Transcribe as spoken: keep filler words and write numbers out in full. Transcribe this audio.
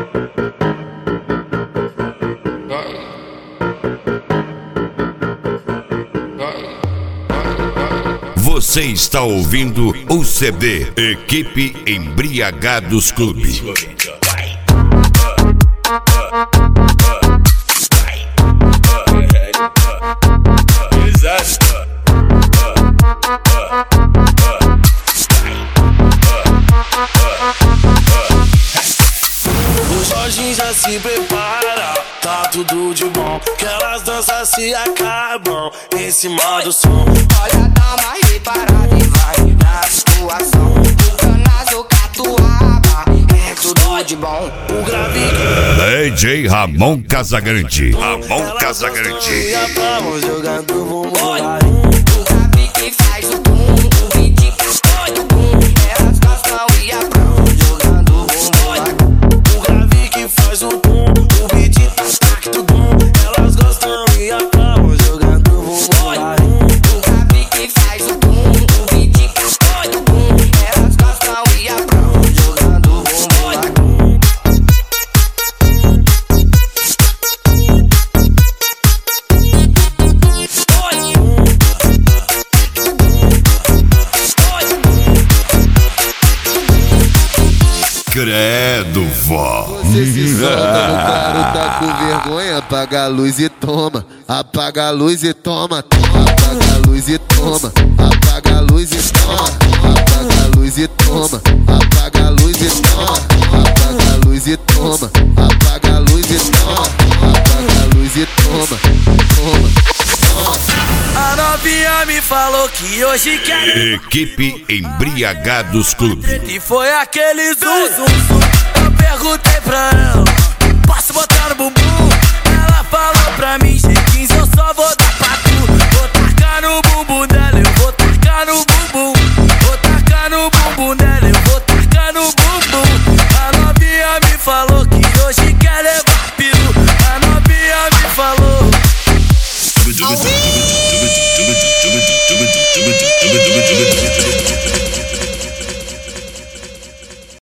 Você está ouvindo o C D Equipe Embriagados Clube. O Jorginho já se prepara, tá tudo de bom, que elas danças se acabam em cima do som. Olha, dá uma reparada e vai na situação. O canazo, catuaba, é tudo de bom. O grave D J Ramon Casagrande. Ramon Casagrande. Vamos jogando bumbum. O grave que faz o bum, o beat que foi do bum. Elas gostam e apram jogando bumbum. O grave que faz o bum, o beat tá do bum. Elas gostam e apram jogando bumbum. O grave que faz o bum, o beat que foi do bum. Elas gostam e apram jogando bumbum. Credo, vó. Você se solta no claro, tá com vergonha. Apaga a luz e toma. Apaga a luz e toma. Apaga a luz e toma. Apaga a luz e toma. Apaga a luz e toma. Apaga a luz e toma. Apaga a luz e toma. Apaga a luz e toma. Apaga a luz e toma. Toma. A novinha me falou que hoje quer Equipe Embriagados Clube. e foi aquele zum zum zum. Eu perguntei pra ela, posso botar no bumbum? Ela falou pra mim, Jequins, eu só vou dar pra tu. Vou tacar no bumbum dela, eu vou tacar no bumbum. Vou tacar no bumbum dela, eu vou tacar no bumbum. A novinha me falou que hoje quer levar peru. A novinha me falou.